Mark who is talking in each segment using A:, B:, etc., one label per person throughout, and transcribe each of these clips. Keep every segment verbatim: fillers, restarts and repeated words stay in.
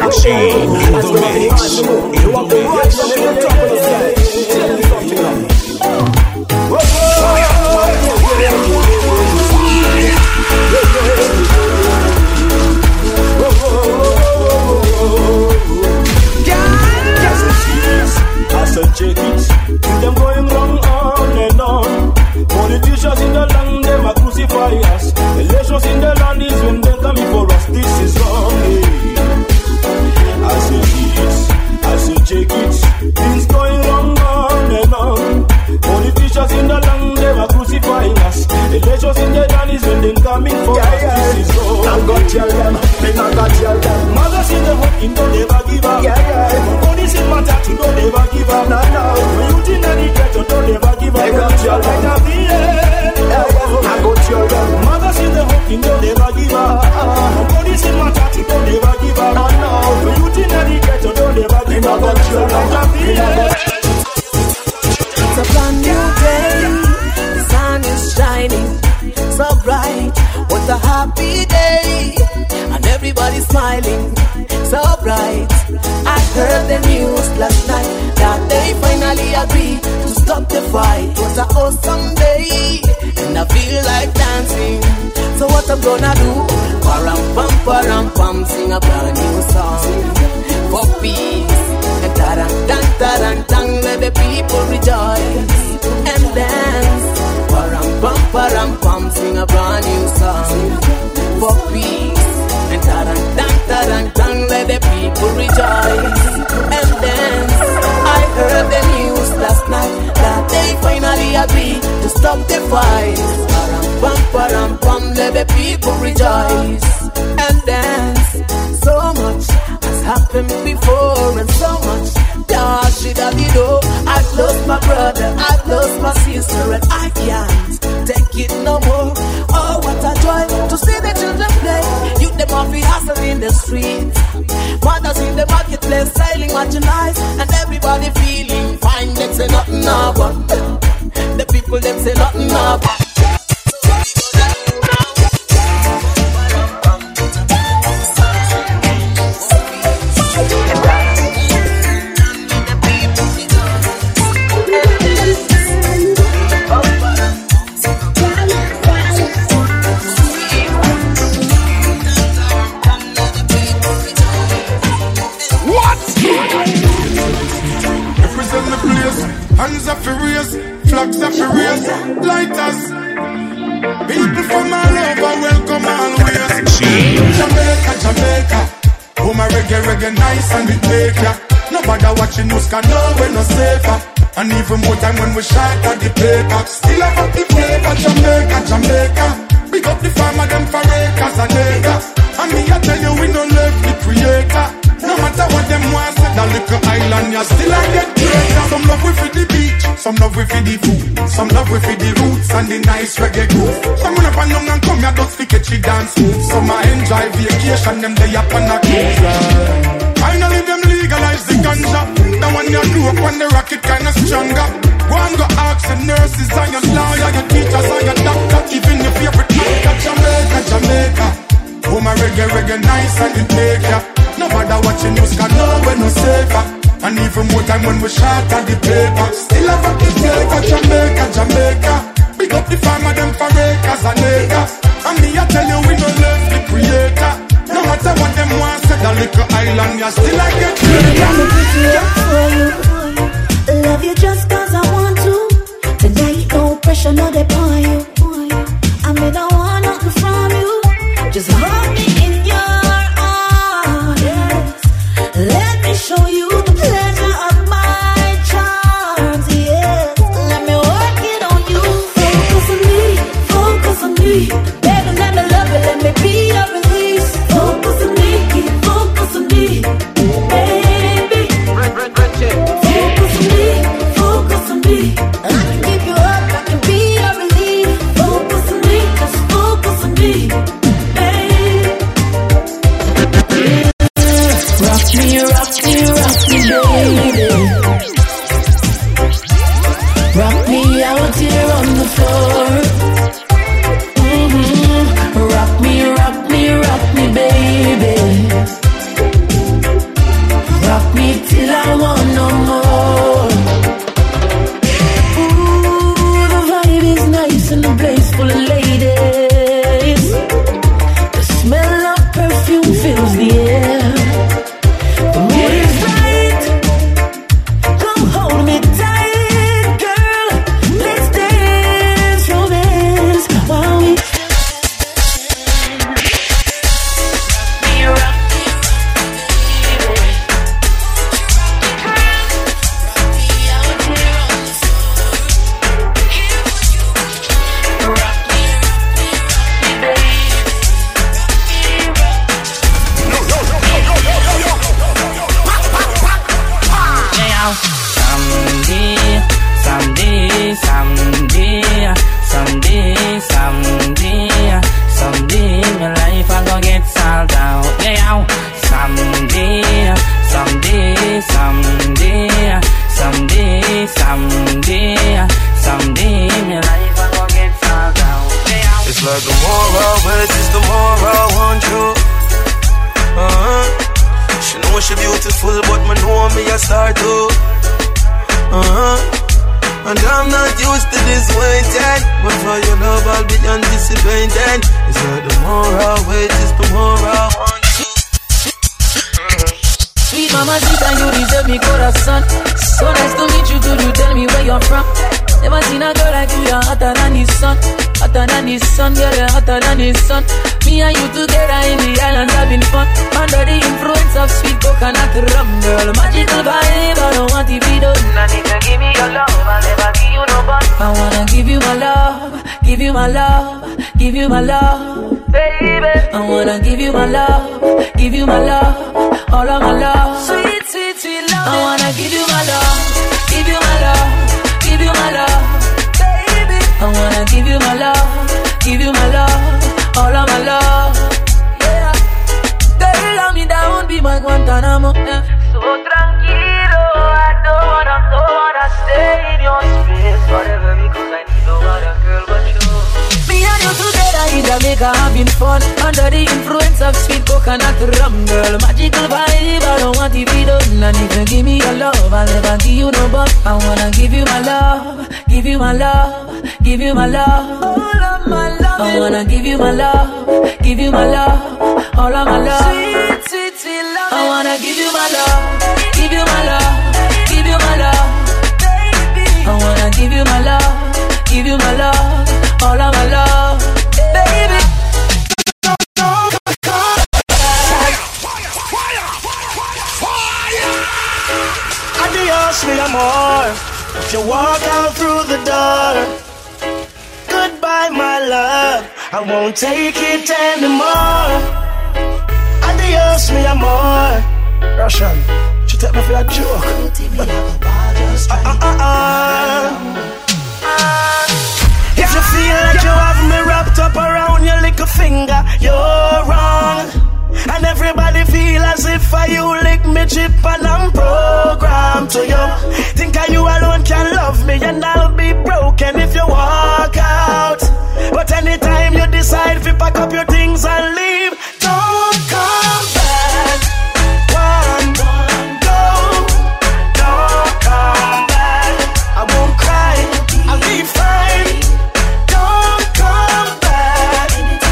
A: Machine in the mix. You want the right on the top of the stage. I said check it, them going wrong on and on. Politicians in the land, them a crucify us. Elections in the land is when they coming for us. This is wrong. I said it, I said check it, things going wrong on and on. Politicians in the land, them a crucify us. Elections in the land is when they coming for yeah, us. Yeah. This is wrong. Now go tell them, they not go tell them. Mothers in the home, don't never give up. Yeah, yeah. Police in my tattoo, don't never give up. No, no. Youth in the ghetto, don't never give up. They got tell them. I go tell them. Mothers in the home, don't never give up. Police in my tattoo, don't never give up. No, no. Youth in the ghetto, don't never give up. They got tell them.
B: It's a brand new day. The sun is shining so bright. What a happy day. And everybody's smiling so bright. I heard the news last night that they finally agreed to stop the fight. What a awesome day. And I feel like dancing. So what I'm gonna do? Param pam param pam, sing a brand new song for peace. And tarang tang tarang tang, let the people rejoice and dance. Param pam param pam, sing a brand new song for peace. And tarang tang tarang tang, let the people rejoice and dance. I heard the news last night that they finally agreed to stop the fight. Param pam param pam, let the people rejoice and dance. So much has happened before and so much that should have been done. I've lost my brother, I've lost my sister, and I can't take it no more. Oh, what a joy to see the children play. You them off the hustle in the streets. Mothers in the marketplace selling merchandise, and everybody feeling fine. Them say nothing now, but the people them say nothing now.
C: Hands up for race, flags up for race, lighters. People from all over, welcome always. Jamaica, Jamaica. Oh my reggae, reggae nice and it make ya. Nobody watching us can know we're no safer. And even more time when we shot at the paper. Still have up the flavor, Jamaica, Jamaica. Big up the farmer, them for acres and acres. And me I tell you we no left the creator. No matter what them want, that little island, you still I get greater. Some love we for the beach, some love we for the food, some love we for the roots and the nice reggae groove. Some run up and down and come here just to catch you dance. Some I enjoy vacation, them they up on a cruise. Finally them legalize the ganja. The one you grew up on the rocket kinda stronger. Go and go ask the nurses and your lawyer, your teachers and your doctor, even your favorite actor. Jamaica, Jamaica. Oh my reggae, reggae nice and it make ya. Nobody watching news can know we're no safer. And even more time when we shot at the paper. Still have a the flavor, Jamaica, Jamaica. Big up the farmer, them for acres and acres. And me I tell you we no love the creator. No matter what them want, say that little island, you still I get greater.
D: Love you just cause I want to. Tonight no pressure, no they pour you. I mean I want nothing from you. Just hold me in your arms. Let me show you the pleasure of my charms. Yes, let me work it on you. Focus on me, focus on me. Baby, let me love you, let me be your release. Focus on me, focus on me, baby. Focus on me, focus on me. I can keep you up, I can be your relief. Focus on me, just focus on me.
B: Rock me, rock me, rock me, baby. Rock me out here on the floor. Mm-hmm.
E: like the more I wait, is the more I want you. Uh-huh. She know she beautiful, but me know me a star too. Uh-huh. And I'm not used to this waiting, but for your love I'll be anticipating. It's like the more I wait, is the more I want you.
B: Sweet mama, Zita, you deserve me corazón. So nice to meet you, could you tell me where you're from? Never seen a girl like you, you're hotter than the sun. Hotter than the sun, girl, you're hotter than the sun. Me and you together in the island having fun. Under the influence of sweet coconut rum, girl. Magical vibe, I don't want to be done. I need to give me your love, I'll never give you no bun. I wanna give you my love, give you my love, give you my love, baby. I wanna give you my love, give you my love, all of my love. Sweet, sweet, sweet love. I wanna give you my love, give you my love, give you my love, baby. I wanna give you my love, give you my love, all of my love. Yeah. Girl, love me down, be my Guantanamo. Yeah. So tranquilo, I don't wanna, don't wanna stay in your space forever because I need no other girl but you. Me and you together in Jamaica having fun under the influence of sweet coconut rum, girl. Magical vibe, I don't want to be done. And if you give me your love, I'll never give you no but. I wanna give you my love, give you my love, give you my love, all of my love. I wanna give you my love, give you my love, all of my love. Sweet, sweet, sweet love. I wanna give you my love, give you my love, give you my love, baby. I wanna give you my love, give you my love, all of my love, baby.
A: Adios, mi amor. If you walk out through the door, goodbye, my love. I won't take it anymore. Adios, mi amor. Russian, you take me for a joke. uh, uh, uh, uh. If you feel like you have me wrapped up around your little finger, you're wrong. And everybody feel as if I you lick me chip and I'm programmed to you. Think I you alone can love me and I'll be broken if you walk out. But anytime you decide to pack up your things and leave, don't come back. One, go, don't come back. I won't cry, I'll be fine. Don't come back.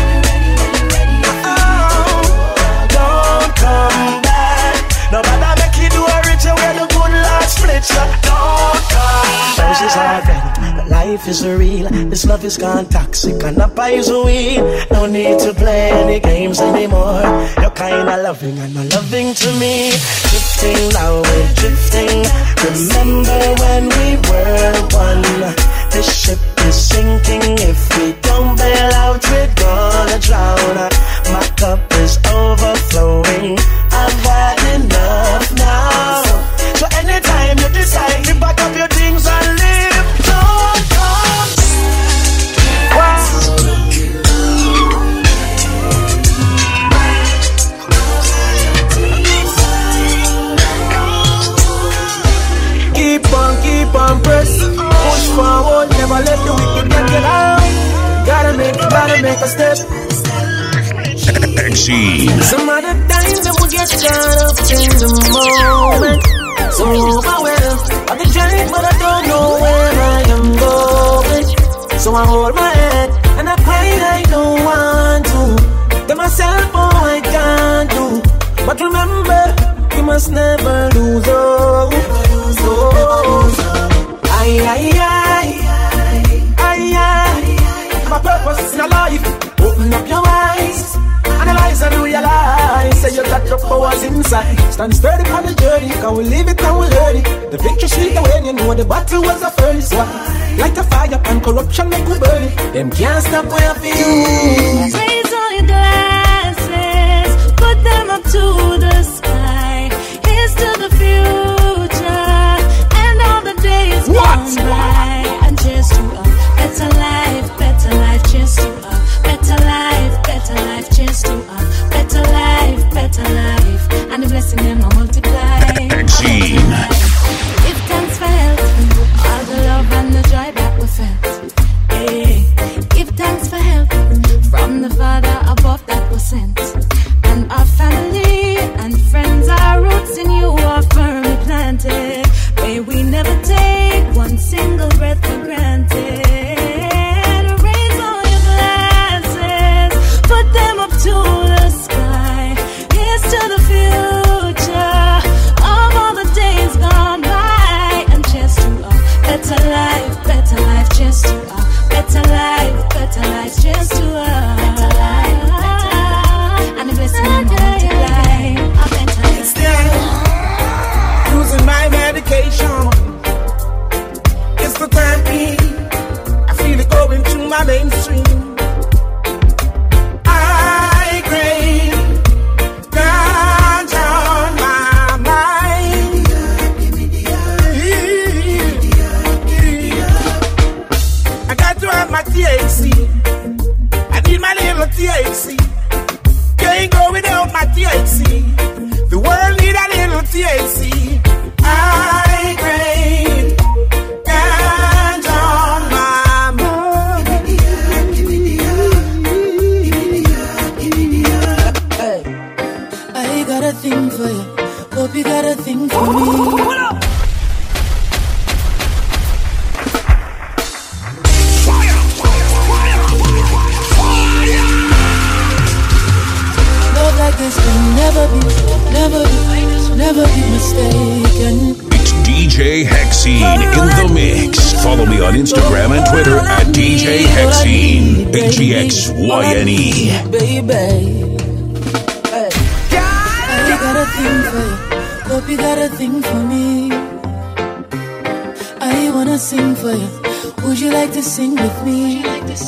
A: Oh, don't come back. No matter make you do a richer where the good Lord split you. Don't come back. Roses are red, but life is real. This love is gone toxic and up is weed. No need to play any games anymore. You're kinda loving and not loving to me. Drifting now, we're drifting. Remember when we were one. This ship is sinking. If we don't bail out, we're gonna drown. My cup is overflowing. I've had enough now. So anytime you decide to pack up your things and leave, don't come. Wow. Keep on, keep on press. Push forward, never let the wicked get you down. Gotta make, gotta make a step. Some other times I will get caught up in the moment. So overwhelmed by the journey, but I don't know where I am going. So I hold my head and I cry, I don't want to. Tell myself, oh, I can't do. But remember, you must never lose hope. Oh, aye, aye, aye, aye, aye. My purpose in life, open up your eyes. Analyze and realize, say you got your powers inside. Stand sturdy on the journey, can we leave it and we learn it. The victory sweet when you know the battle was the first one. Light a fire and corruption make we burn it. Them can't stop where I feel.
D: Raise all your glasses, put them up to the sky. Here's to the future and all the days gone by. And cheers to a better life, better life. Cheers to a better life, better life. Cheers to a better life, better life. And the blessing them will multiply. Give thanks for health, all the love and the joy that we felt. Hey, give thanks for health,
B: thing for me. Love like this can never be, never be, never be mistaken.
F: It's D J Hexene in the mix. Follow me on Instagram and Twitter at D J Hexene. H E X Y N E.
B: Baby. I got a thing for you. Hope you got a thing for me. I wanna sing for you. Would you like to sing with me?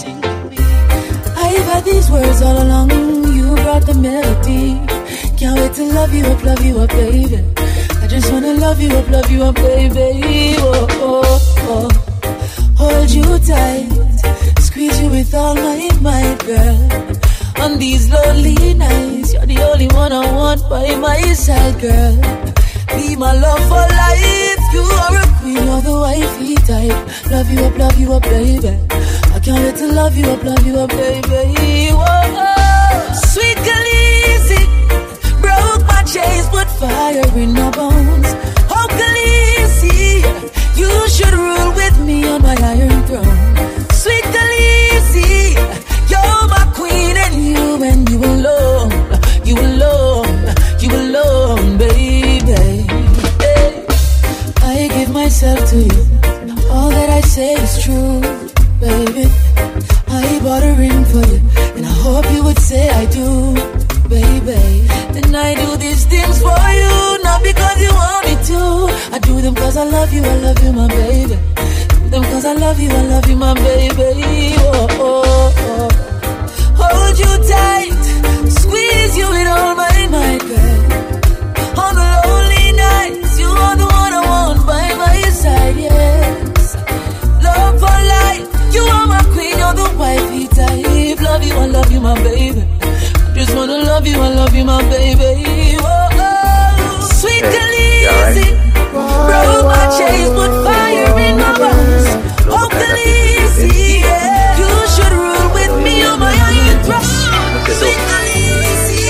B: I've had these words all along. You brought the melody. Can't wait to love you up, love you up, baby. I just wanna love you up, love you up, baby. Oh, oh, oh. Hold you tight, squeeze you with all my might, girl. On these lonely nights, you're the only one I want by my side, girl. Be my love for life. You are a queen, you're the wifey type. Love you up, love you up, baby. I can't wait to love you up, love you up, baby. Whoa, sweet Khaleesi, broke my chains, put fire in my bones. Oh, Khaleesi, you should rule with me on my iron throne. Sweet Khaleesi, you're my queen and you and you alone, you alone, you alone, baby. Hey. I give myself to you, all that I say is true, baby. I bought a ring for you, and I hope you would say I do, baby. And I do these things for you, not because you want me to. I do them cause I love you, I love you, my baby. Do them cause I love you, I love you, my baby. Oh, oh, oh. Hold you tight, squeeze you with all my might, girl. On the lonely nights, you are the one I want by my side, yes. Love for life, you are my queen, you're the wifey type. Love you, I love you, my baby. Just wanna love you, I love you, my baby. Oh, oh. Sweet Khaleesi, broke my chains, put fire in my bones. Oh, Khaleesi, yeah. You should rule with me on my iron throne. Sweet Khaleesi,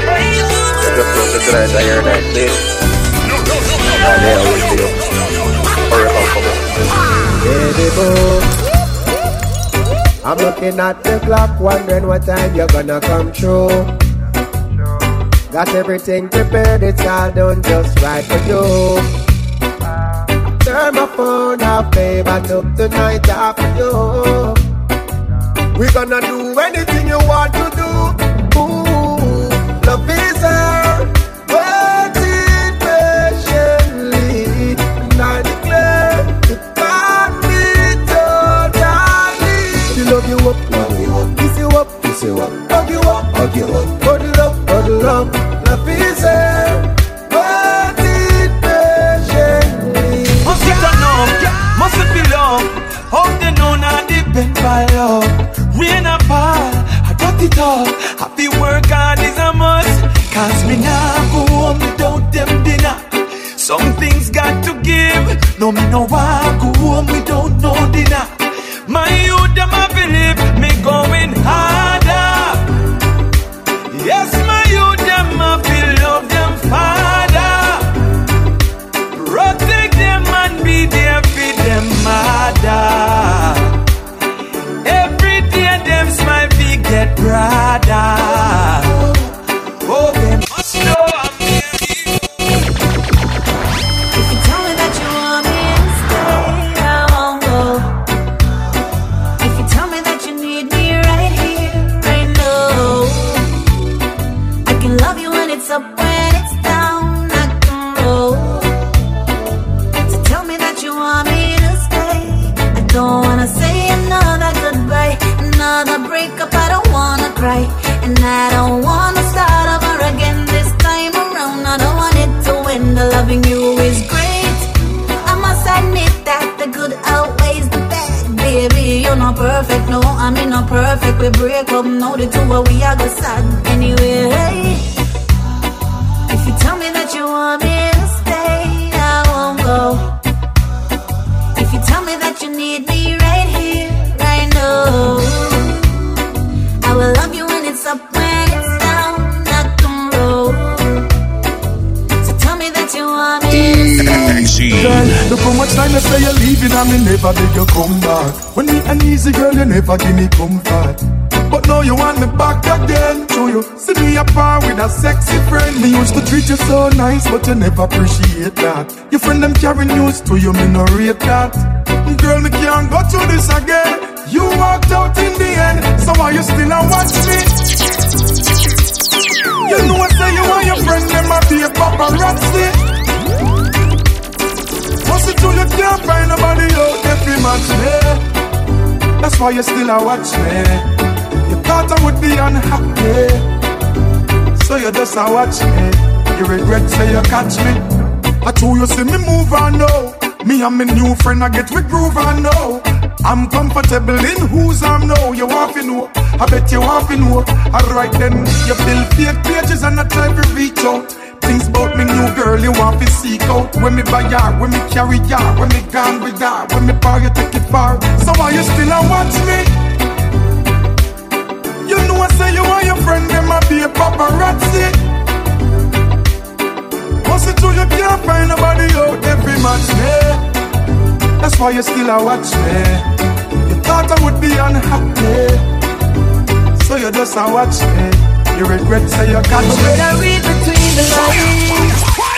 G: Baby boo, I'm looking at the clock, wondering what time you're gonna come through. Got everything prepared, it's all done just right for you. Turn my phone off, babe, I took the night off for you. We're gonna do anything you want to do. Ooh, love is her, waiting patiently. And I declare to find me totally. To love you up, love you up, kiss you up, kiss you up, hug you up, hug you up, huddle up, huddle up. Love is her, waiting patiently.
E: Must it know, must it belong? Hope they know not depend by love. Rain or fall, I got it all. Happy work hard is a must. Cause me nah go home without them dinner. Some things got to give. No me no want go home without no dinner. My youth them a believe me going harder. Yes, my youth them a feel love them father. Protect them and be there for them mother. Every day them smile be get brother. Oh, them must know I'm here.
D: If you tell me that you want me to stay, I won't go. If you tell me that you need me right here, right now, I can love you when it's up, when it's down, I can roll. So tell me that you want me to stay. I don't wanna say another goodbye, another breakup, I don't wanna cry. And I don't wanna start over again this time around. I don't want it to end. The loving you is great. I must admit that the good outweighs the bad. Baby, you're not perfect, no, I mean not perfect. We break up, know the two, but we are go sad anyway. If you tell me that you want me to stay, I won't go. If you tell me that you need me right here, right now, I will love you when it's up, when it's down, I can roll. So tell me that you want me
C: believing I me never beg you come back. When me an easy girl, you never give me comfort. But now you want me back again. So you see me apart with a sexy friend. Me used to treat you so nice, but you never appreciate that. Your friend them carry news to you, me no rate that. Girl, me can't go through this again. You walked out in the end, so why you still a watch me? You know I say you and your friend them a be a paparazzi. What's it till you can't find nobody out there to match me? That's why you still a watch me. You thought I would be unhappy, so you just a watch me. You regret say you catch me. I told you see me move on now. Me and my new friend I get with groove on now. I'm comfortable in whose I'm now. You want to know, I bet you want to know. Alright then, you build fake pages and I try to reach out. Things about me new girl you want to seek out. When me buy her, when me carry her, when me gone with her, when me bar you take it far. So why you still a watch me? You know I say you and your friend them a be a paparazzi. What's it till you can't find nobody out every match me? That's why you still a watch me. You thought I would be unhappy, so you just a watch me. You regret say you catch me.
B: When I read between the lines.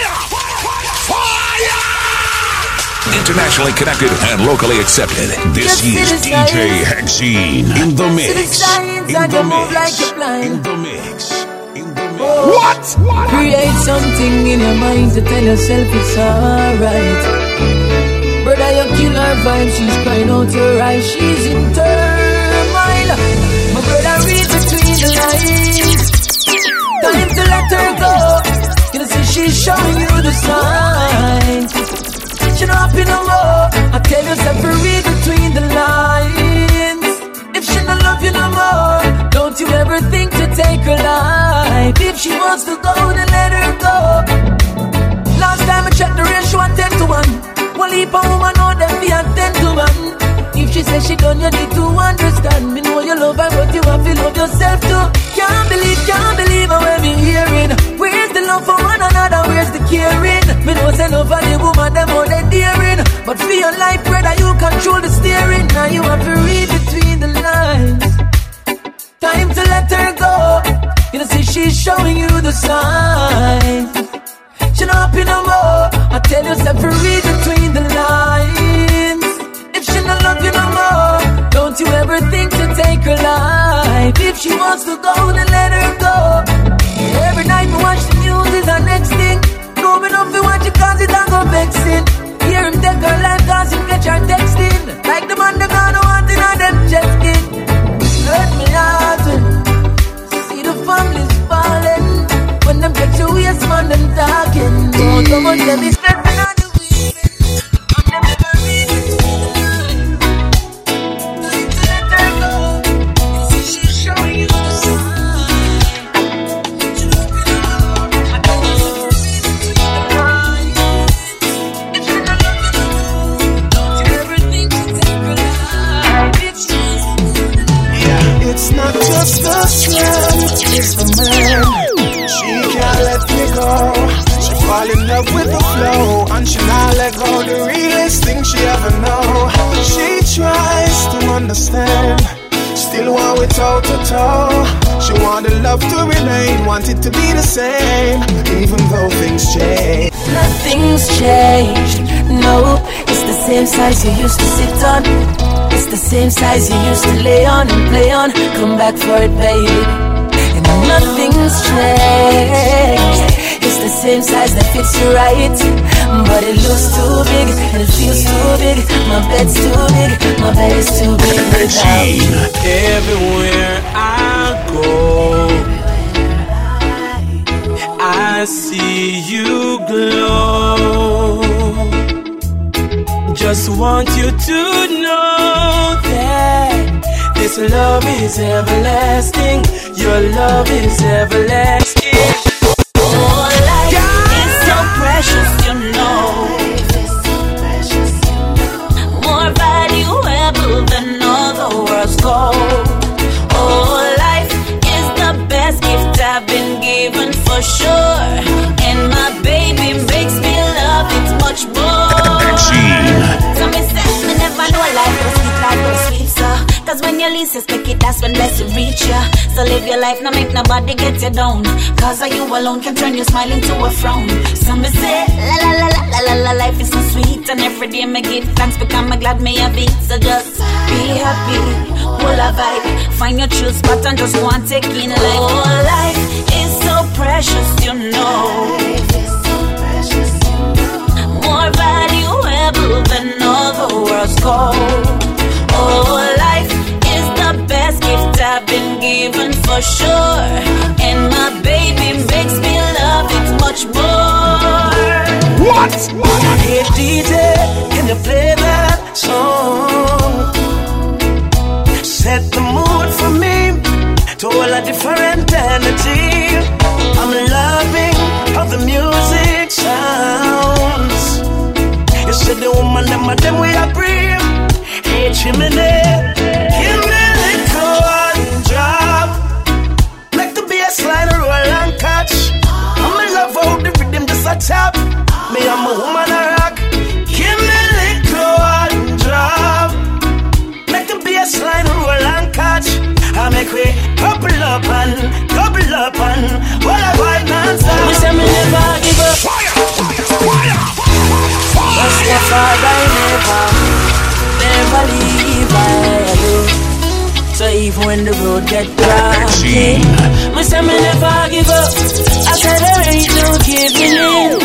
F: Internationally connected and locally accepted. This is D J Hexene in the mix. In the mix. In the mix.
B: What? Create something in your mind to tell yourself it's alright. Brother, you kill her vibe, she's crying out your eyes, she's in turmoil. My brother, read between the lines. Time to let her go. You know, see she's showing you the signs. She not happy no more. I tell yourself to read between the lines. If she don't love you no more, don't you ever think to take her life. If she wants to go, then let her go. Last time I checked the ratio at ten to one. One leap of woman know them be at ten to one. If she says she done, you need to understand. Me know you love her, but you have to love yourself too. Can't believe, can't believe how I'm hearing. Where's the love for one another? Where's the caring? Me know say love for the woman, them all they daring. But for your life, brother, you control the steering. Now you have to read between the lines. Time to let her go. You know, see she's showing you the signs. She not happy no more. I tell yourself to read between the lines. If she not love you no more, don't you ever think to take her life. If she wants to go, then let her go. Every night we watch the news is our next thing. No me know if you watch it cause it don't go vexing. Hear him take her life cause him catch her texting. Like the man they gonna want in on them jet skin. Hurt me heart when see the families falling. When them get to waste man them talking. Don't come on them be stepping on the wheel. And them never read it. Time to let her go. You see she's showing you the sign. She don't be no more. I don't know if read between the lines. If she don't love you no more, don't you ever think to take her life. If she
H: It's not just the strength, it's the man. She can't let me go. She fall in love with the flow, and she not let go the realest thing she ever know. She tries to understand, still want it toe to toe. She want the love to remain, want it to be the same, even though things change.
B: Nothing's changed, no. It's the same size you used to sit on. It's the same size you used to lay on and play on. Come back for it, baby. And nothing's changed. It's the same size that fits you right, but it looks too big and it feels too big. My bed's too big, my bed is too big without you.
E: Everywhere I go, I see you glow. Just want you to know that this love is everlasting. Your love is everlasting.
D: Oh, life is so precious, you know. More valuable than all the world's gold. Oh, life is the best gift I've been given for sure. And my baby makes me love it much more. Tell me, say, least expect it, that's when blessing reach ya. So live your life, now make nobody get you down. Cause you alone can turn your smile into a frown. Some me say, la la la la la la la, life is so sweet. And every day me give thanks because I'm glad me have it. So just be happy, full of vibe. Find your true spot and just want to take in life. Oh, life is so precious, you know. More valuable than all the world's gold. Oh, life is the best gift I've been given for sure. And my baby makes me love it much more.
E: What? Hey D J, can you play that song? Set the mood for me to all a different energy. I'm loving how the music sounds. You said the woman, them and them we agree. Hey Jiminy, give me a little one drop. Make the bass line roll and catch. I'm in love how the rhythm just a tap. Me I'm a woman a rock. Give me a little one drop. Make the bass line roll and catch. I make we couple up and couple up and what I want non-stop.
B: We say me never give up.
E: Fire, fire, fire, fire.
B: That's the fire I never, never leave I do. So even when the road get rocky, me say me never give up. I said there ain't no giving in.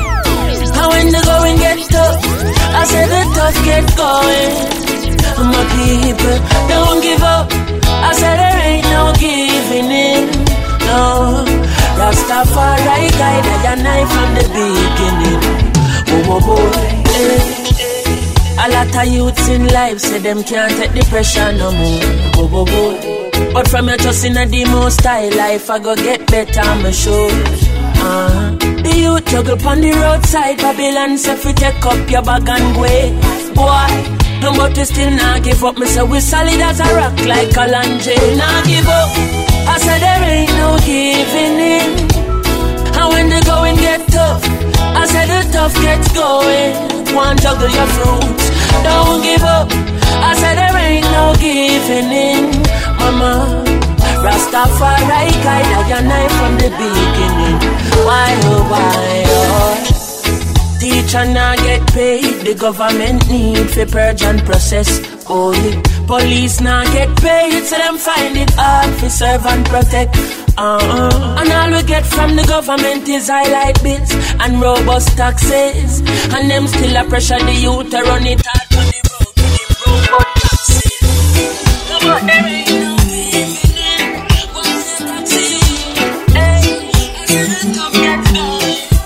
B: And when the going get tough, I said the tough get going. My people don't give up. I said there ain't no giving in. No, Rastafari guided your knife from the beginning. Oh, oh, oh, eh. A lot of youths in life say them can't take the pressure no more. Oh, oh, oh. But from your trust in a demo style life, I go get better, I'm sure. Uh, the youth juggle pon the roadside, Babylon say fi take up your bag and go. Boy, but we still not give up. Me say we solid as a rock like Kalanje. Not give up. I said there ain't no giving in. And when the going get tough, I said the tough gets going. One juggle your fruits, don't give up. I said there ain't no giving in. Mama, Rastafari guide your knife from the beginning. Why oh why oh. Teacher now get paid, the government need for purge and process. Oh, police now get paid, so them find it hard for serve and protect. Uh-uh. And all we get from the government is highlight bills and robust taxes. And them still a pressure the youth to run it out on the road with them robust taxes. Come on, there ain't no giving in. What's the taxes? Hey, I said the top gets going.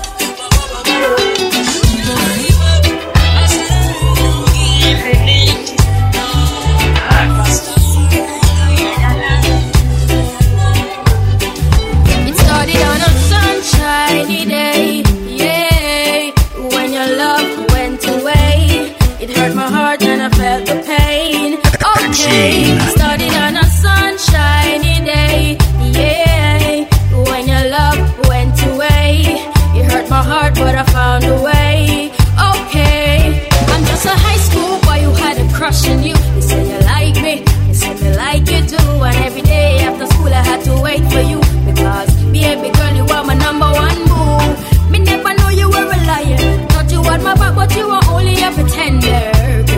F: Machine.
D: Started on a sunshiny day, yeah. When your love went away, you hurt my heart, but I found a way. Okay, I'm just a high school boy who had a crush on you. You say you like me, you say me like you too. And every day after school I had to wait for you, because baby girl, you are my number one boo. Me never know you were a liar. Thought you had my back, but you were only a pretender.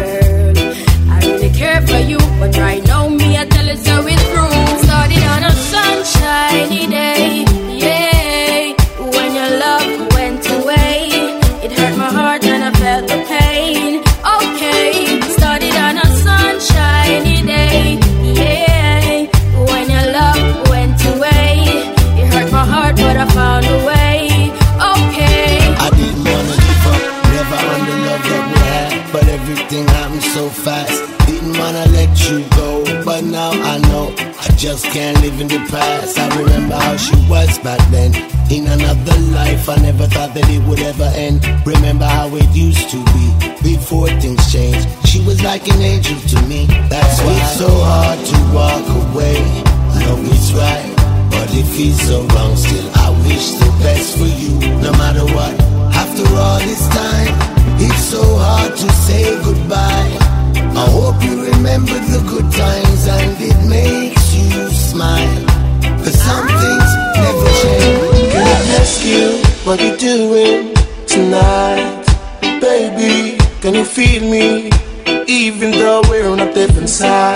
D: Care for you, but right now me I tell it so it's true. Started on a sunshiny day, yeah. When your love went away, it hurt my heart and I felt the pain. Okay, started on a sunshiny day, yeah. When your love went away, it hurt my heart, but I found a way. Okay,
I: I didn't wanna give up, never on the love that we had, but everything happened so fast. Didn't wanna let you go, but now I know I just can't live in the past. I remember how she was back then. In another life, I never thought that it would ever end. Remember how it used to be before things changed. She was like an angel to me. That's why it's so hard to walk away. I know it's right, but it feels so wrong still. I wish the best for you, no matter what. After all this time, it's so hard to say goodbye. I hope you remember the good times and it makes you smile. But some things never change. Can I ask you what you doing tonight? Baby, can you feel me? Even though we're on a different side.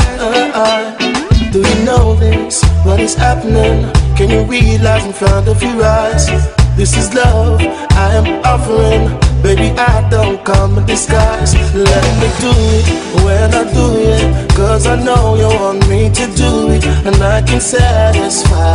I: Do you know this? What is happening? Can you realize in front of your eyes? This is love I am offering. Baby, I don't come in disguise. Let me do it when I do it, cause I know you want me to do it, and I can satisfy.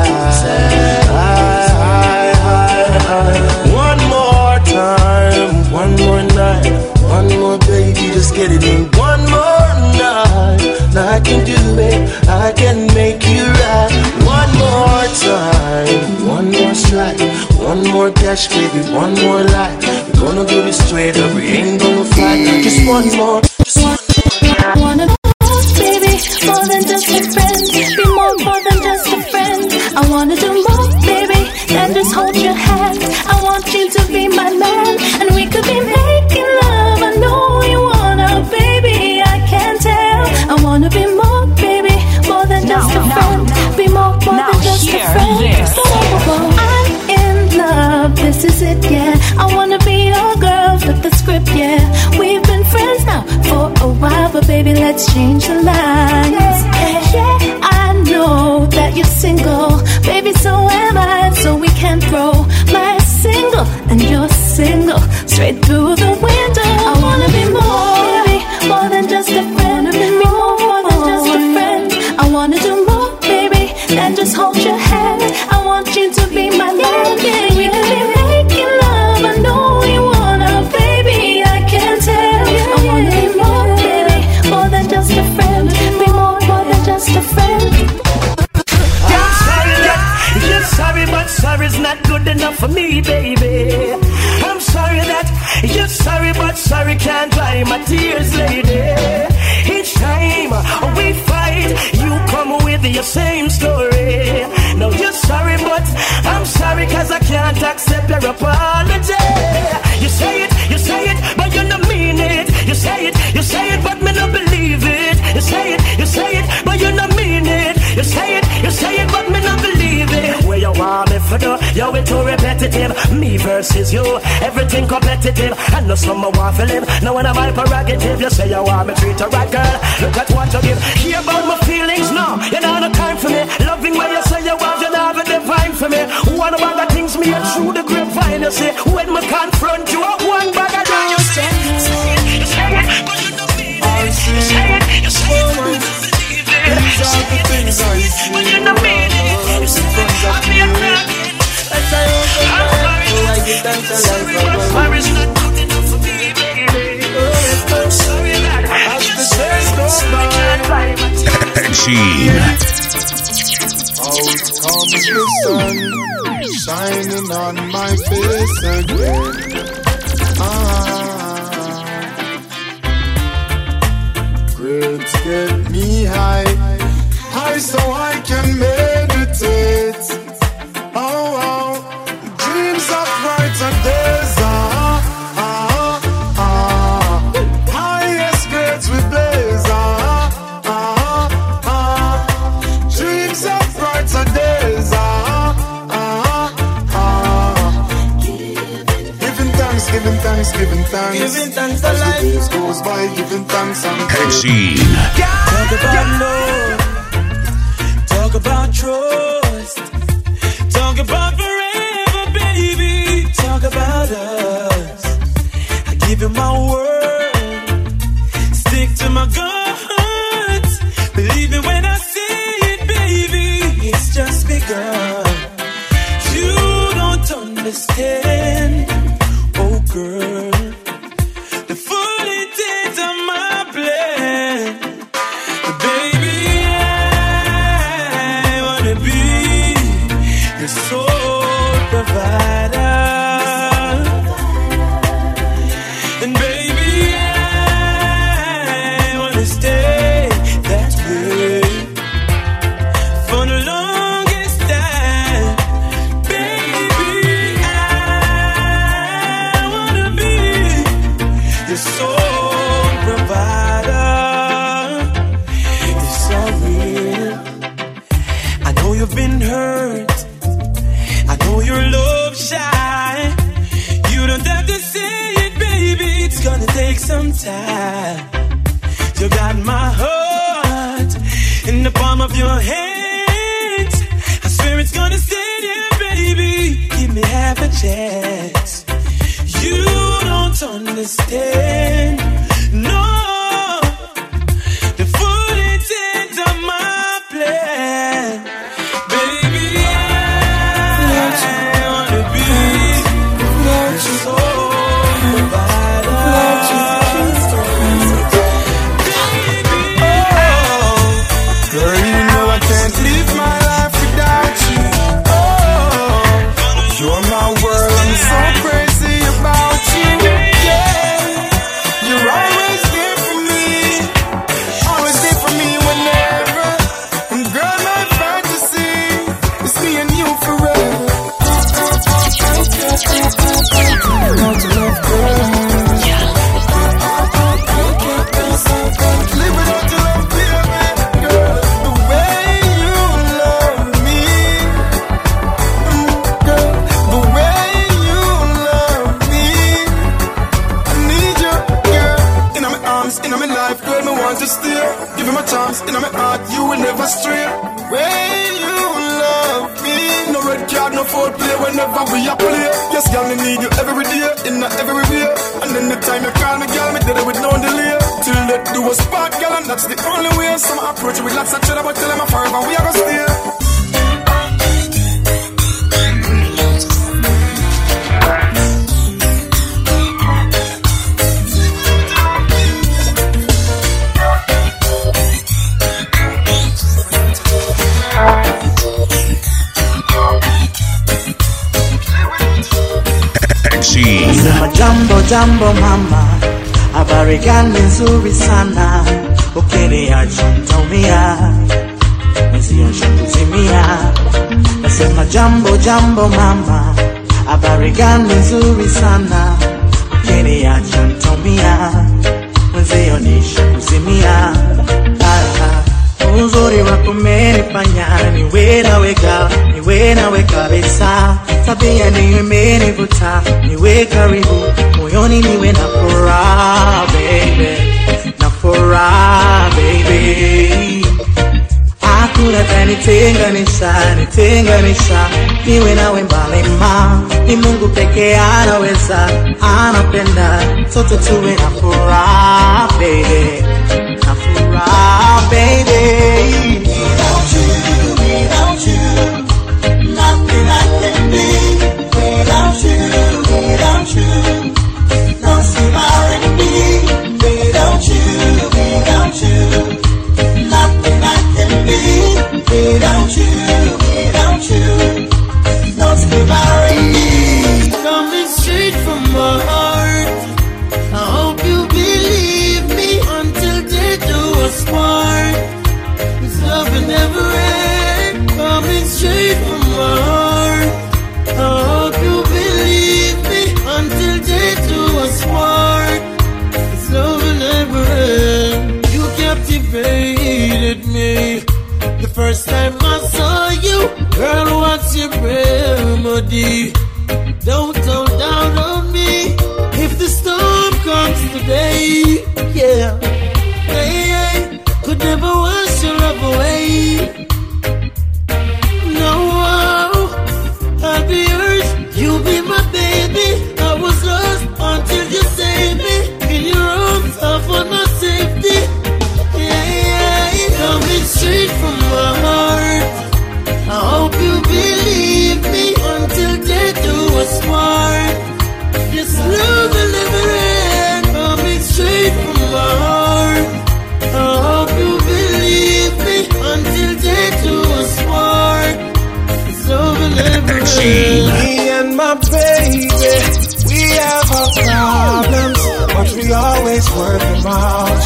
I: I, I, I, I. One more time, one more night, one more baby, just get it in. One more night, now I can do it, I can make you right. One more time, one more strike, one more dash, baby, one more life. We're gonna do this straight up, we ain't gonna fight. Just one more, just one more.
D: I wanna be more, baby, more than just a friend. Be more, more than just a friend. I wanna do more, baby, than just hold your hand. I want you to be my man, and we could be making love. I know you wanna, baby, I can tell. I wanna be more, baby, more than just a friend. Be more, more than just a friend. I'm in love, this is it, yeah. I wanna be your girl, flip the script, yeah. We've been friends now for a while, but baby, let's change the lines. Yeah, I know that you're single, baby, so am I. So we can throw my single and your single straight through the window. I wanna be more, baby, more than just a friend. Be more, more than just a friend. I wanna do more, baby, than just hold your hand. I want you to be my man. We can be making love. I know you wanna, baby, I can tell. I wanna be more, baby, more than just a friend. Be more, more than just a friend.
J: I'm sorry that you're sorry, but sorry's not good enough for me, baby. I'm sorry that you're sorry, but sorry can't dry my tears, lady. Each time we fight, you come with your same story. Now you're sorry, but I'm sorry, cause I can't accept your apology. You say it, you say it, but you don't mean it. You say it, you say it, but me not believe it. You say it, you say it, but you don't mean it. You say it, you say it, but me not believe it. Where you want me for do, you're way too repetitive. Me versus you, everything competitive. I know someone want to live, now when I'm my prerogative. You say you want me treat her right, girl. Look at what you give. Hear about my feelings, no, you don't have no time for me. Loving when you say you want, you don't have a divine for me. One of the things me through the grapevine, you say, when me confront you, one bag of down, you say, you say it, you say it, but you don't mean it. You say it, you say it, but you don't believe it. You say it, you say it, but you don't mean it. You say it, I'm here crying. I'm sorry, I'm sorry, but sorry's not good enough for me, baby. I'm sorry that I just say sorry, can't buy my tears.
F: Exene.
C: Out comes the sun, shining on my face again. Ah, grapes get me high, high so I can meditate. Oh, oh, dreams of brighter days. Ah, ah, ah, highest grades we blaze. Ah, ah, ah, dreams of brighter days. Ah, ah, ah, giving thanks, giving thanks, giving thanks.
E: Giving thanks
C: as
E: to life.
C: the days goes by, giving thanks and
F: Exene.
E: Talk about love. Talk about trust. Talk about forever, baby. Talk about us. I give you my word. Stick to my guns. Believe me when I say it, baby. It's just begun. You don't understand, oh girl, the full intent of my plan. But baby, I wanna be your sole provider. And baby, I wanna stay that way for the longest time. Baby, I know you've been hurt. I know you're love shy. You don't have to say it, baby. It's gonna take some time. You got my heart in the palm of your hands. I swear it's gonna stay there, baby. Give me half a chance. You don't understand, no, the full intent of my plan. Baby, I wanna be your soul provider. Baby, oh, girl, you know I can't live my life without you. Oh, you're my world, I'm so crazy about you. Yeah, you're always there for me, always there for me whenever. And girl, my fantasy is me and you forever. Without your love, girl. Live without your love, baby, girl. The way you love me, girl. The way you love me, I need you, girl. In my arms, in my life, girl, me want to stay. Give me my chance, in my heart, you will never stray. Way you love me, no red card, no foul play. Whenever we are play, yes, girl, me need you every day, in every way. And then the time you call me, girl, me did it with no delay. Till that do a spot, girl, and that's the only way. Some approach with lots of cheddar, but tell them I'm forever we are gonna stay.
K: Sema jambo jambo mama, habari gani nzuri sana. Ukiniacha nitaumia, nisiache kuzimia. Nasema jambo jambo mama, habari gani nzuri sana. Ukiniacha nitaumia, nisiache kuzimia. Uzuri wako umenifanya niwe nawe girl, niwe nawe kabisa. Tabia ni imenivuta, niwe karibu, moyoni niwe na furaha baby, na furaha baby. Hakuna tanitenganisha, nitenganisha, niwe nawe mbali ma. Ni Mungu pekee anaweza, anapenda, sote tuwe na furaha baby, na furaha baby. Without you, without you, nothing I can be. Without you, without you, no surviving me. Without you, without you, nothing I can be. Without you, without you, no surviving me.
L: Coming straight from my heart, I hope you believe me until they do us part. This love will never end. Coming straight from my heart, I hope you believe me until they do us part. This love will never end. You captivated me the first time I saw you. Girl, what's your remedy? Don't hold down on me if the storm comes today. Yeah, hey, could never wash your love away. No, I'll be yours, you'll be my baby. I was lost until you saved me. In your arms, I found my safety. Yeah, yeah, coming straight from my heart. I hope you believe me until they do us part. This love will never end. Coming straight from my heart. I hope you believe me until they do us part. This love will never end.
E: Me and my baby, we have our problems, but we always work them out.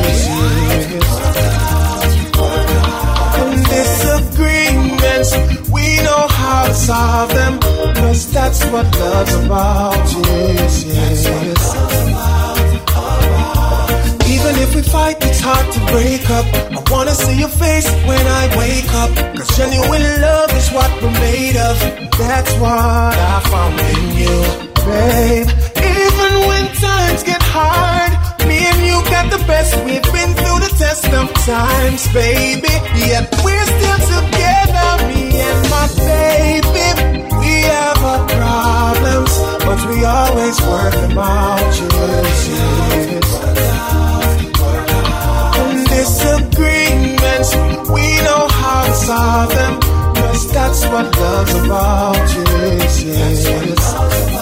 E: And disagreements, we know how to solve them, cause that's what love's about. Yes, yes. Even if we fight, it's hard to break up. I wanna
H: wanna see your face when I wake up, cause genuine love is what we're made of. That's what I found in you, babe. Even when times get hard, me and you got the best. We've been through the test of times, baby, yet we're still together, me and my baby. We have our problems, but we always work them out, yes, yes. And disagreements, we know how to solve them, cause that's what love's about, yes, yes.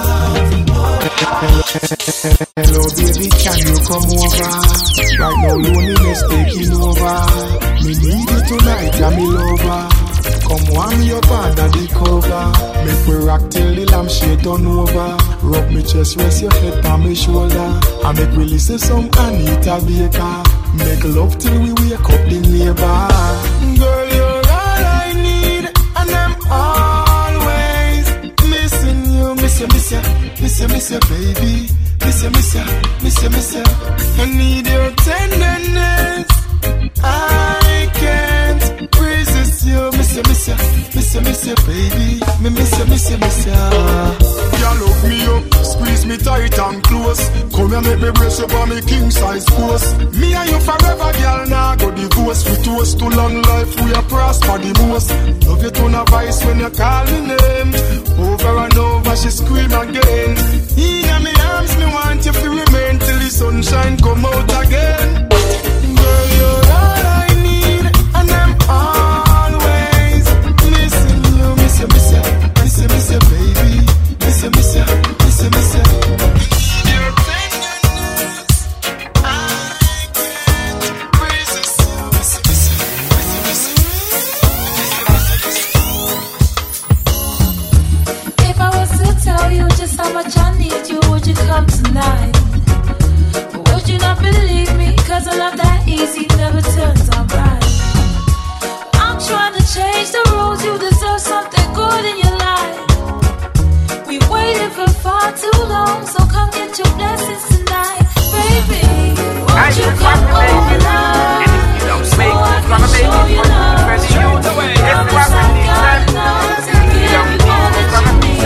H: Hello baby, can you come over? Right now loneliness taking over. Me need you tonight, yeah, me lover. Come warm me up under the cover. Make me rock till the lampshade turn over. Rub me chest, rest your head on my shoulder. And make we listen some Anita Baker. Make love till we wake up the neighbor. Girl, you're all I need, and I'm always missing you. Miss you, miss you, miss you, miss you, baby. Miss you, miss you, miss you, miss you. I need your tenderness. I can't resist you. Miss you, miss you, miss you, miss you, baby. Me miss you, miss you, miss you. You look me up, squeeze me tight and close. Come here, make me brace up on me king size post. Me and you forever, girl. Now go divorce. We toast to long life. We are prosper the most. Love you to no vice when you call me name. Over and over, she scream again. In my arms, me want you to remain till the sunshine come out again. Girl, you're all I need, and I'm always missing you. Miss you, miss you, miss you, miss you, baby. Miss you, miss you, miss you, miss you. Your tenderness, I can't resist you. Miss you, miss you, miss you, miss you.
D: If I was to tell you just how much I need you, would you come tonight? Or would you not believe me? Cause a love that easy never turns out right. I'm trying to change the rules. You deserve something good in your life. We waited for far too long, so come get your blessings tonight. Baby, won't you come over now? So I can show you love. Promise I've got enough to give you all that you need.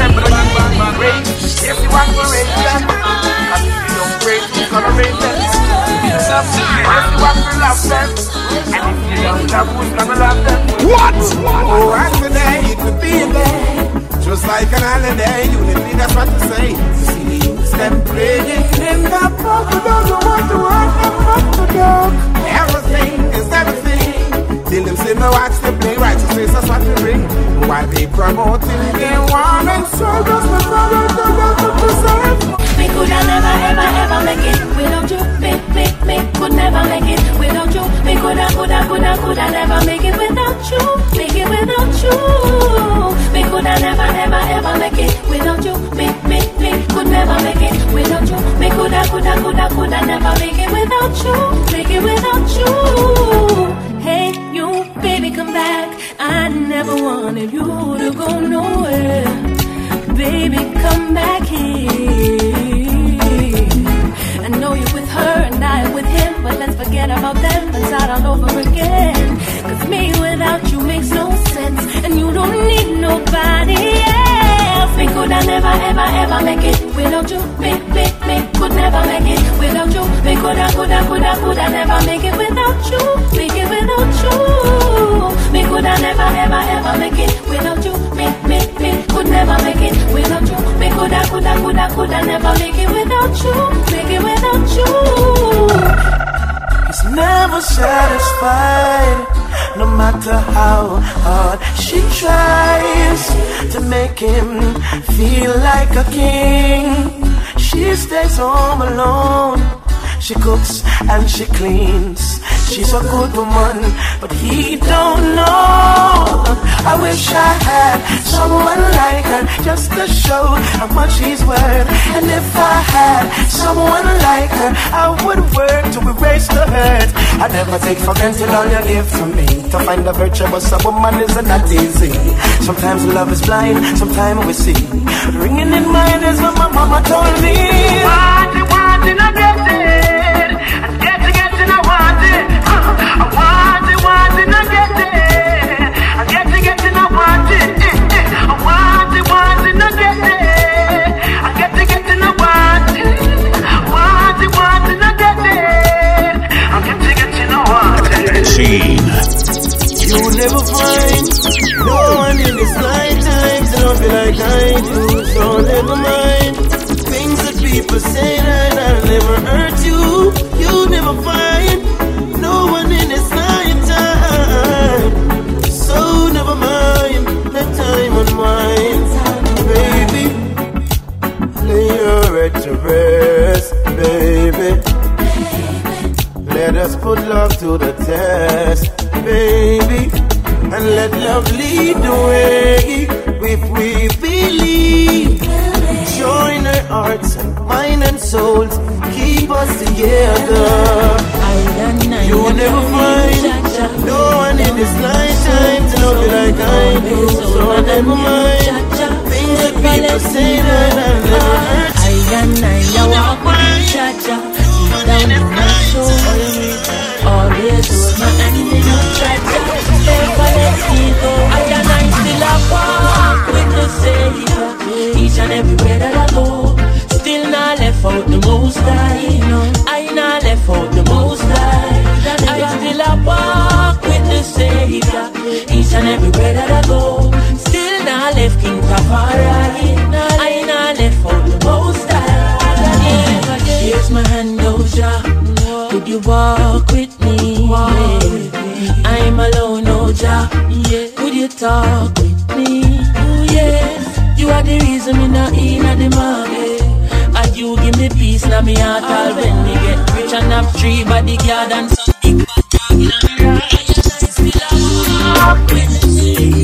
E: If you want to raise them, and if you don't break, you're gonna raise them. If you want to love them, and if you don't love, who's gonna love them?
H: What? Oh, and today it could be a day, just like an holiday. You didn't need that's what to say. To see the youths them playing in the park, we don't know what to work and what to do. Everything is everything. Till them say no watch them play right, so say that's what they bring. While they promoting their warm and circles, the brothers don't have to preserve.
D: We could never, ever, ever make it without you. Me, me, me could never make it without you. We coulda, coulda, coulda, coulda never make it without you. Make it without you. We coulda never, ever, ever make it without you. Me, me, me could never make it without you. We coulda, coulda, coulda, coulda never make it without you. Make it without you. Hey, you, baby, come back. I never wanted you to go nowhere. Baby, come back here. I know you're with her and I with him, but let's forget about them and start all over again. Cause me without you makes no sense, and you don't need nobody else. Me could I never, ever, ever make it without you. Me, me, me could never make it without you. Me could I, could I, could I, could I never make it without you. Make it without you. Me could I never, ever, ever make it without you. Me, me, me could never make it without you. Me could I, could I, could I, could I never make it without you. Make it without you.
J: He's never satisfied, no matter how hard she tries to make him feel like a king. She stays home alone, she cooks and she cleans. She's a good woman, but he don't know. I wish I had someone like her, just to show how much she's worth. And if I had someone like her, I would work to erase the hurt. I never take for granted all you give to me. To find a virtuous woman isn't that easy. Sometimes love is blind, sometimes we see. Ringing in my ears what my mama told me. Want it, want it, I get it. I get it, get it, I want it. I want it, want
L: like I do, so never mind. Things that people say that I'll never hurt you, you never find no one in this lifetime. So never mind, let time unwind. Baby, lay your head to rest, baby. Let us put love to the test, baby. And let love lead the way if we believe. Join our hearts and mind and souls, keep us together. You will never find no one in this lifetime to love you like I do. So never mind things that people say that I'll never hurt you.
M: I and I, I walk with Cha-Cha down in my soul. Always hold my hand in your Cha-Cha. Never let me go. I and I still a walk with the Savior. Each and everywhere that I go, still not left out the most high. I not left out the most high. I still a walk with the Savior. Each and everywhere that I go, still not left King Tafari. I not left out the most high. Here's my hand, oh Jah. Could you walk with me? Yeah. I'm alone, oh Jah. Yeah. Could you talk with me? Oh yes. You are the reason me not in at the market. And you give me peace now me heart all when me get rich and have three bodyguard and some big bad dog in a mirror. I just still a walk with the sea.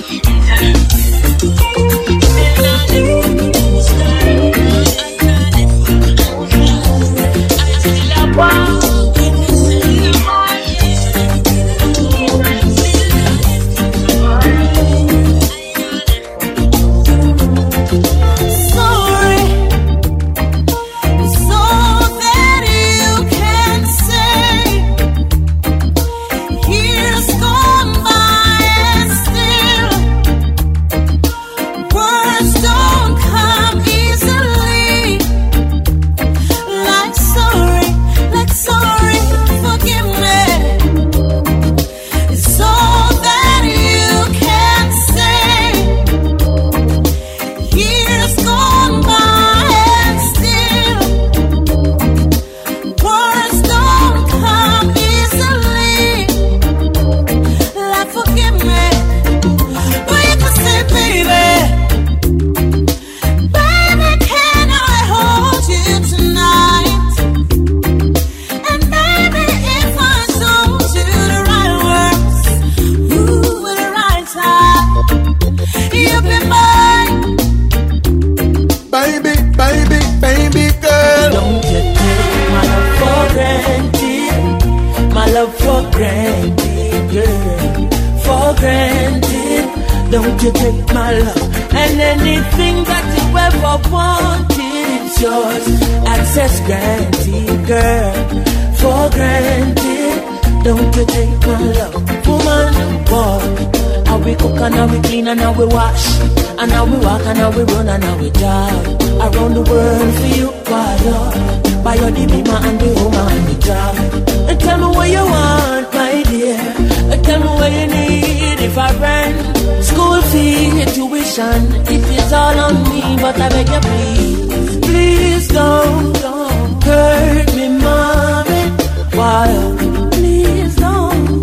B: Don't you take my love and anything that you ever wanted, it's yours. Access granted, girl, for granted. Don't you take my love, woman, boy. How we cook and how we clean and how we wash, and how we walk and how we run and how we jog around the world for you, why Lord? By your the beamer and the woman and the job. And tell me what you want, my dear. And tell me what you need if I rent. School fee, tuition, it is all on me, but I beg you please, please don't, don't hurt me, mommy. Why? Please don't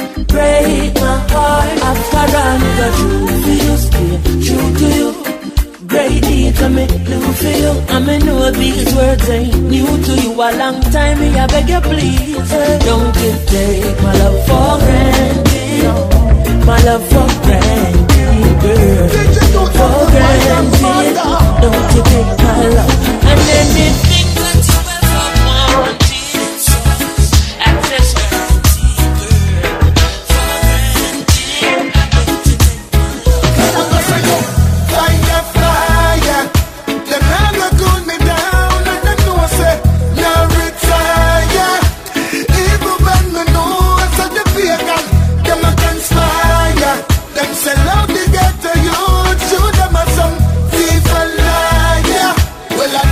B: break my heart. After all, nigga, true for you, stay true to you. Great deeds I me do for you. I me know these words ain't new to you. A long time, me I beg you please, don't you take my love for granted. My love for granted, girl. For granted, don't you take my love and anything that you ever wanted. Access granted, girl. For granted, don't you take my love.
C: Fire, fire, the man that cool me down, and the know I say, now retire. Even when me know I said the pagan, them a conspire. Them sell out the ghetto youth, shoot them a some thief and liar. Well, I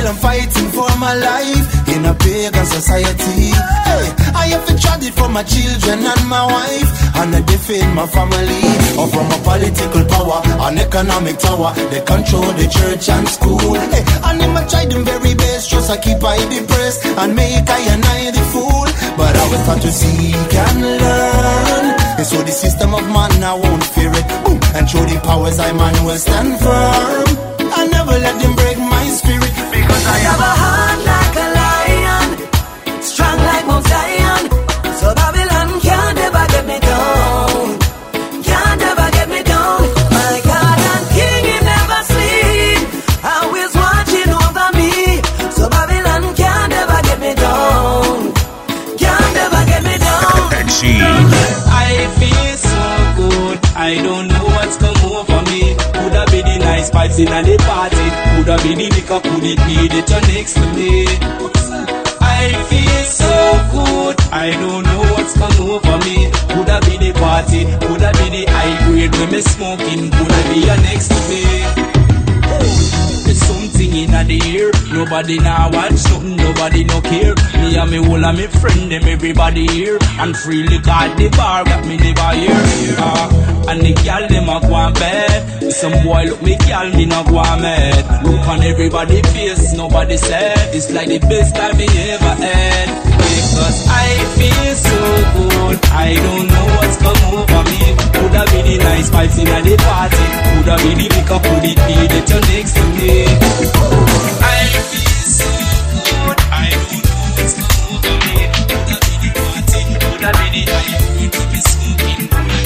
H: I'm fighting for my life in a pagan society. Hey, I have to try it for my children and my wife, and I defend my family. Or from a political power, an economic tower, they control the church and school. Hey, and them I try them very best, just I keep I depressed and make I and I the fool. But I was taught to seek and learn. And so the system of man I won't fear it. Boom. And through the powers I man will stand firm. I never let them break my spirit, because I have a heart like a lion, strong like Mount Zion. So Babylon can't never get me down, can't never get me down. My God and King, He never sleep, always watching over me. So Babylon can't never get me down, can't never get me down.
N: I feel so good, I don't know what's come over me. Could have been the nice vibes in the party, could have been the liquor, could it be that you're next to me. I feel so good, I don't know what's come over me. Could have been the party, could have been the high grade when me smoking, could have been you next to me. There's something in the air, nobody now watch nothing, nobody no care. Me and me whole and me friend them everybody here, and freely got the bar got me never here. Uh, and the gal them a go on bed, some boy look me gal me not go on mad. Look on everybody face, nobody said it's like the best time me ever had. Because I feel so good, I don't know what's come over me. Could have been the nice vibes in the party, could have been the liquor, could it be that you're next to me. I feel so good, I don't know what's come over me. Could have been the party, could have been the high, could have been smoking.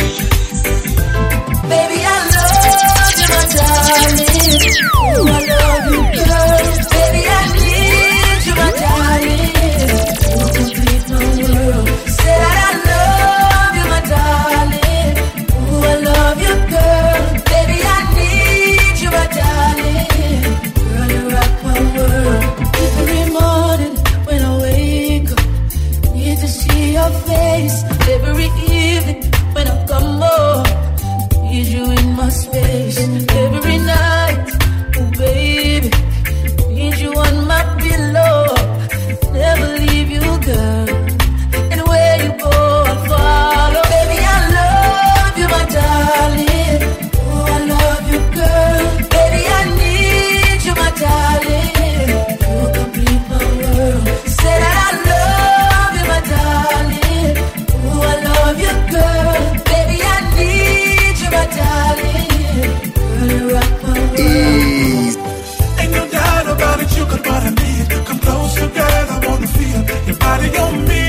D: Baby, I love you, my darling. Oh, I love you, girl. Baby, I need you, my darling. You complete my world. Say that I love you, my darling. Oh, I love you, girl. Baby, I need you, my darling. Girl, you rock my world. Every morning when I wake up, need to see your face. Every evening when I come home, need you in my space. Every night, oh baby, need you on my pillow. Never leave you, girl. And where you go, I follow. Baby, I love you, my darling. Oh, I love you, girl. Baby, I need you, my darling. You complete my world. Say that I love you, my darling. Oh, I love you, girl. Baby, I need you, my darling. Girl, you rock my world.
C: Ain't no doubt about it, you got what I need. Come closer, girl, I wanna feel your body on me,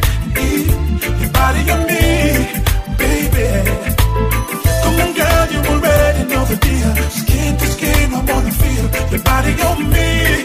C: your body on me, baby. Come on, girl, you already know the deal. Skin to skin, I wanna feel your body on me,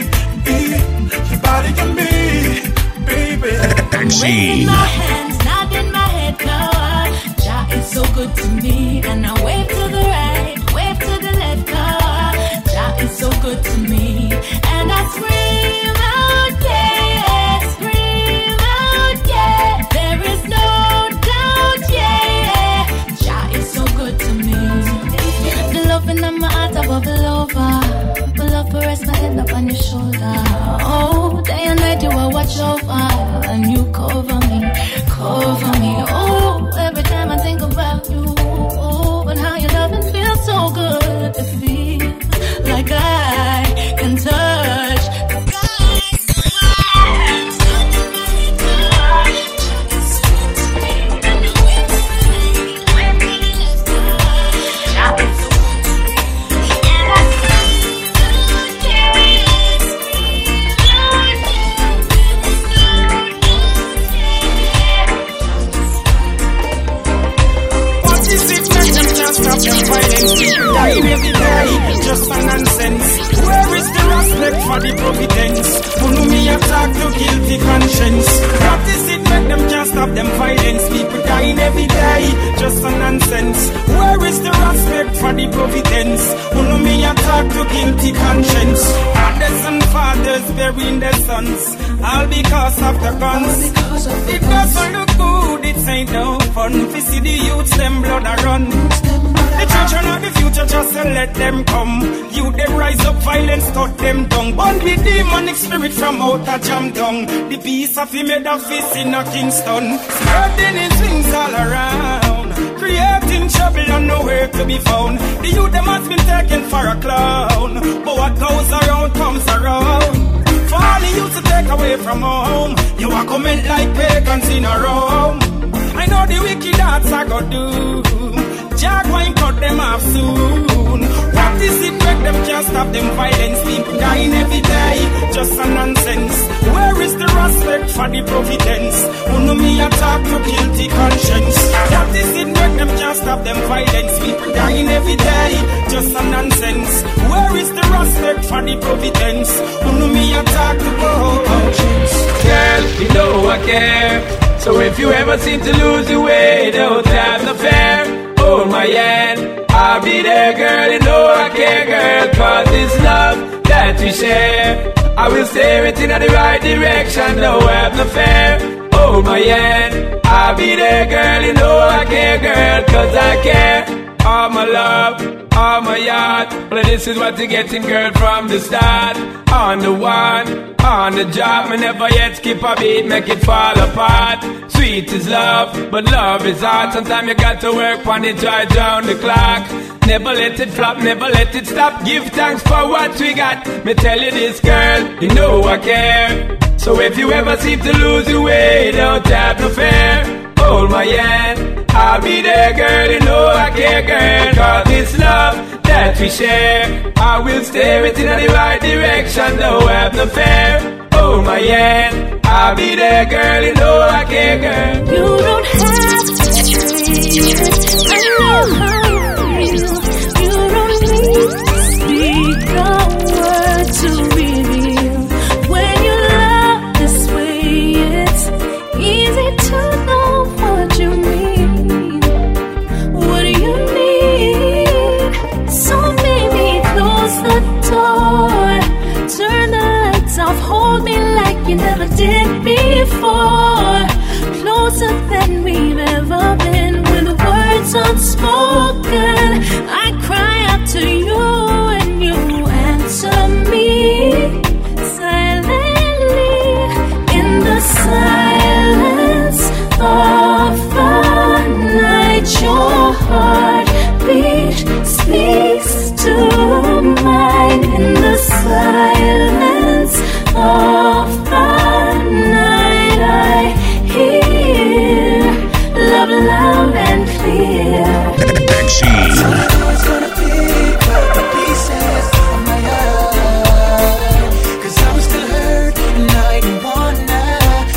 C: your body on me, baby.
D: Raising my hands, nodding my head, God. Jah is so good to me, and I wave to the right, wave to the left, God. Jah is so good to me, and I scream out, yeah, scream out, yeah. There is no doubt, yeah. Jah is so good to me. The love in my heart, I bubble over. The love for rest my head up on your shoulder. Oh, day and night you will watch over, and you cover me, cover me. Oh, every time I think about you, oh, and how your loving feels so good. It feels like I can touch the
E: Dying every day, just for nonsense. Where is the respect for the providence? Who knew me attack to guilty conscience? Practice it, make them can't stop them violence. People dying every day, just for nonsense. Where is the respect for the providence? Who knew me attack to guilty conscience? Mothers and fathers burying their sons, all because of the guns. It doesn't look good, it ain't no fun. We see the youths, them blood a run.
O: The children of the future, just to let them come. You them rise up, violence, cut them down. Born with demonic spirit from out a jam down. The piece of him made a fist in a Kingston. Spreading his wings all around, creating trouble and nowhere to be found. The youth them has been taken for a clown, but what goes around comes around. For all the youth to take away from home, you are coming like pagans in a room. I know the wicked hearts I go do. Jack wine cut them off soon. What is it make them can't stop them violence? People dying every day, just a nonsense. Where is the respect for the providence? Who know me attack to guilty conscience? What is it make them can't stop them violence? People dying every day, just a nonsense. Where is the respect for the providence? Who know me attack to conscience?
N: Girl, you know I care. So if you ever seem to lose your way, don't have no fear. Hold my hand, I'll be there, girl. You know I care, girl. Cause it's love that we share. I will steer it in the right direction, don't have no fear. Hold my hand, I'll be there, girl. You know I care, girl. Cause I care. All my love, all my heart. Well, this is what you're getting, girl, from the start. On the one, on the job, me never yet skip a beat, make it fall apart. Sweet is love, but love is hard. Sometimes you got to work on it right down the clock. Never let it flop, never let it stop. Give thanks for what we got. Me tell you this, girl, you know I care. So if you ever seem to lose your way, don't have no fear. Hold my hand, I'll be there, girl. You know I care, girl. Cause it's love that we share. I will steer it in the right direction, don't have no fear. Hold my hand, I'll be there, girl. You know I care, girl.
D: You don't have to say I know how you feel. You don't need to speak a word to reveal. When you love this way, it's easy to know what you mean. What do you need? So maybe close the door, turn the lights off, hold me like you never did before. Closer than we've ever been, with words unspoken. I cry out to you and you answer me silently. In the silence of the night, your heartbeat speaks to mine. In the silence of the night, I hear love loud and clear.
L: Vaccine. It's gonna pick up the pieces of my heart, 'cause I'm still hurt and I don't wanna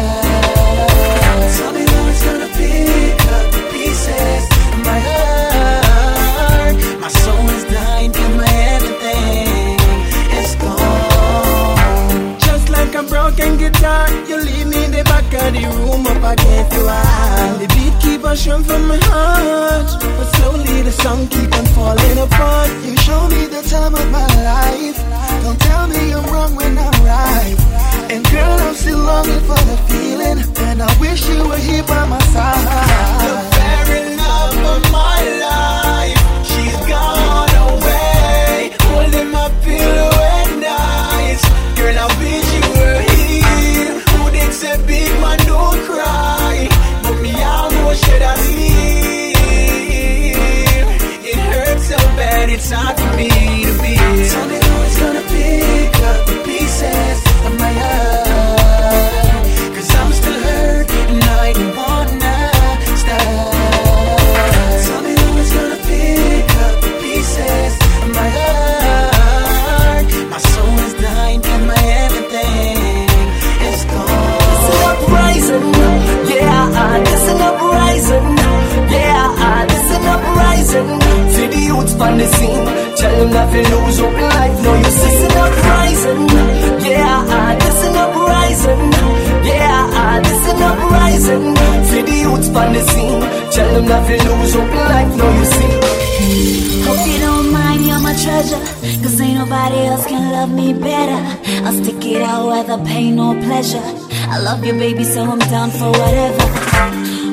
L: stop. Tell me how it's gonna pick up the pieces of my heart. My soul is dying and my everything is gone. Just like a broken guitar, you leave me in the back of the room up against the wall. The beat keep on showing from my heart, but slowly the song keep on falling apart. You show me the time of my life, don't tell me I'm wrong when I'm right. And girl, I'm still longing for the feeling, and I wish you were here by my side. The very love of my life, she's gone away, holding my pillow at night. Girl, I wish you were here. Who did say big man don't cry, but me I know should I see. It hurts so bad, it's hard for me to be. Tell me who it's gonna pick up the pieces of my heart, 'cause I'm still hurt and I don't wanna stop. Tell me who it's gonna pick up the pieces of my heart. My soul is dying and my everything is gone. This is uprising, yeah, this is uprising, yeah, this is uprising. For the youths on the scene, tell them not to lose hope in life. No, you see, this is uprising, yeah, this is uprising, yeah, this is uprising. For the youths on the scene, tell them not to lose hope in life. No, you see.
D: Hope you don't mind, you're my treasure, 'cause ain't nobody else can love me better. I'll stick it out whether pain or pleasure. I love you, baby, so I'm down for whatever.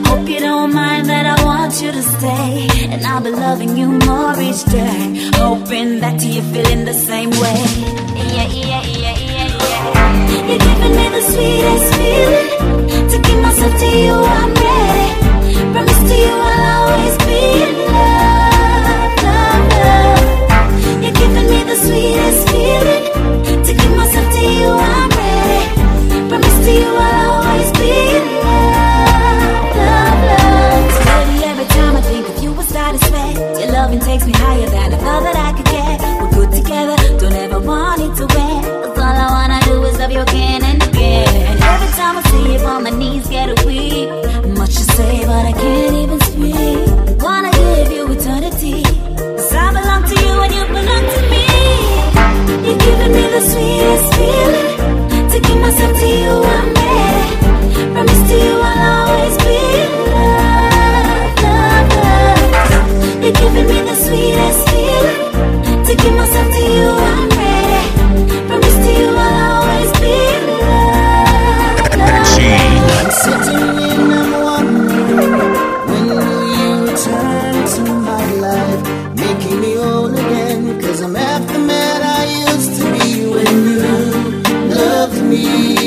D: Hope you don't mind that I want you to stay, and I'll be loving you more each day, hoping that you're feeling the same way. Yeah, yeah, yeah, yeah, yeah. You're giving me the sweetest feeling. To give myself to you, I'm ready. Promise to you I'll always be in love, love, love. You're giving me the sweetest feeling. To give myself to you, I'm ready. Promise to you I'll always be in love, love, love. Steady every time I think of you, I start to sweat. Your loving takes me higher than I thought that I could get. We're good together, don't ever want it to end. Cause all I wanna do is love you again and again. Every time I see you on my knees get weak. Much to say but I can't even speak. Wanna give you eternity, cause I belong to you and you belong to me. You're giving me the sweetest feeling. To give myself to you, I'm ready. Promise to you I'll always be in love, love, love. You're giving me the sweetest feeling. To give myself to you, I'm ready. Promise to you I'll always be in love, love, love.
L: I'm sitting in, I'm wondering, when will you return to my life, making me whole again? Cause I'm half the man I used to be when you loved me.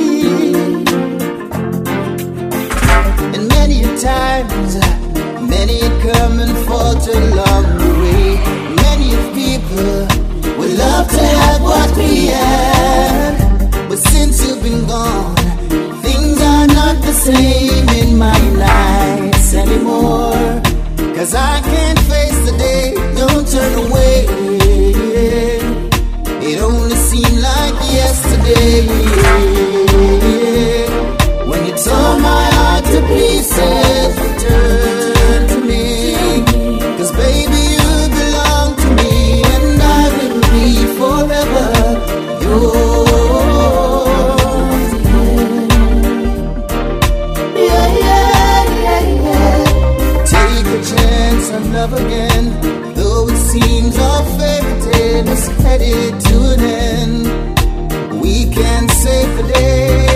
L: And many a times, many a come and fought along the way. Many of people would love to have what we had, but since you've been gone, things are not the same in my nights anymore. Cause I can't face the day, don't turn away. It only seemed like yesterday when you tore my heart to pieces. Return to me, cause baby you belong to me, and I will be forever yours. Yeah, yeah, yeah, yeah. Take a chance and love again, though it seems our fairy tale is headed to an end. We can save the day.